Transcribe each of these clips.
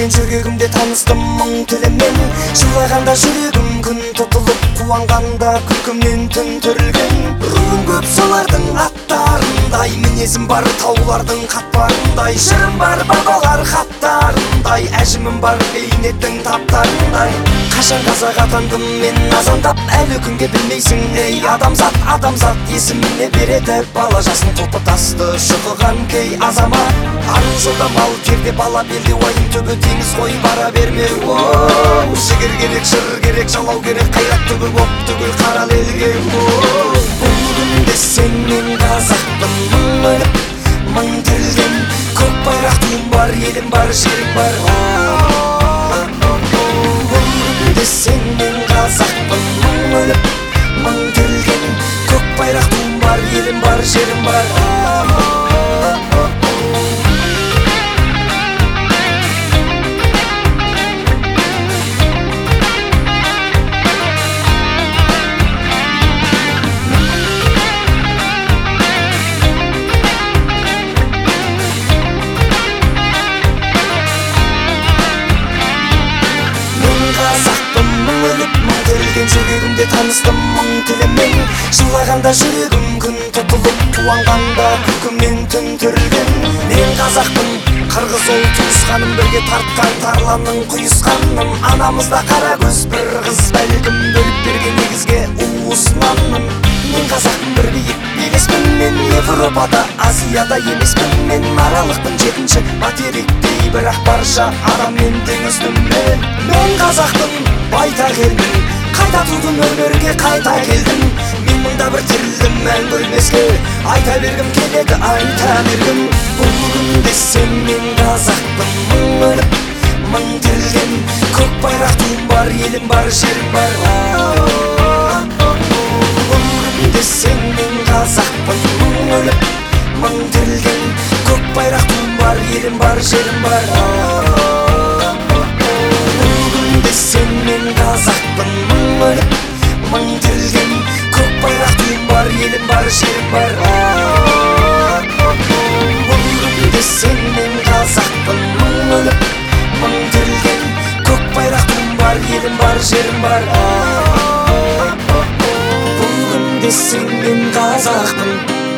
келген жүрегімде таныстым мың тілімен. Жылағанда жүрегім күн тұтылып, қуанғанда күлкімнен түн түрілген. Руым көп солардың аттарындай, мінезім бар таулардың қатпарындай. Жырым бар бабалар хаттарындай, әжімім бар бейнеттің таптарындай. Қашан қазақ атандым мен азандап, әлі күнге білмейсің ей адамзат. Адамзат есіміне береді бала жасын құлпытасты шұқыған кей азамат. Ару жолда мал керде бала белде, уайым түбі теңіз ғой бара берме. Жігер керек, жыр керек, жалау керек, қайрат түгіл оқ түгіл қара лелге. Бұл күнде сен мен қазақпын, мың өліп мың тірілген. Көк байрақ туым бар, елім бар, жерім бар. Бұл күнде сен мен қазақпын, мың өліп мың тірілген. Көк байрақ туым бар, елім бар, жерім бар. Жүрегімде таныстым мың тілімен. Жылағанда жүрегім күн тұтылып, қуанғанда күлкімнен түн түрілген. Мен қазақпын, қырғыз ол туысқаным, бірге тартқан тарланның құйысқаным. Анамызда қара көз бір қыз, бәлкім бөліп берген негізге уысынанмын. Мен қазақпын, бір биік белеспін, мен Европада, Азияда емеспін. Мен аралықпын, жетінші материктей, бірақ барша адаммен теңіздім мен. Мен қазақпын, байтақ елмін, қайта тудым өмірге, қайта келдім. Мен мұнда бір тірілдім мәңгі өлмеске, айта бергім келеді, айта бергім. Бұл күнде сен мен қазақпын, мың өліп мың тірілген. Көк байрақ туым бар, елім бар, жерім бар. Бұл күнде сен мен қазақпын, мың өліп мың тірілген. Көк байрақ туым бар, елім бар, жерім бар. Бұл күнде сен мен қазақпын, мың өліп мың тірілген. Көк байрақ туым бар, елім бар, жерім бар. Бұл күнде сен мен қазақпын, мың өліп мың тірілген. Көк байрақ туым бар, елім бар, жерім бар. Бұл күнде сен мен қазақпын,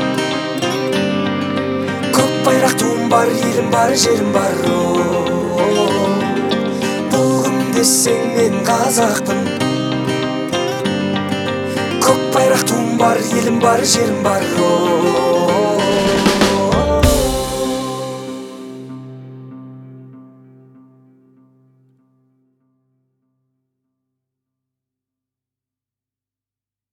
көк байрақ туым бар, елім бар, жерім бар. Бұл күнде сен мен қазақпын, көк байрақ туым бар, елім бар, жерім бар.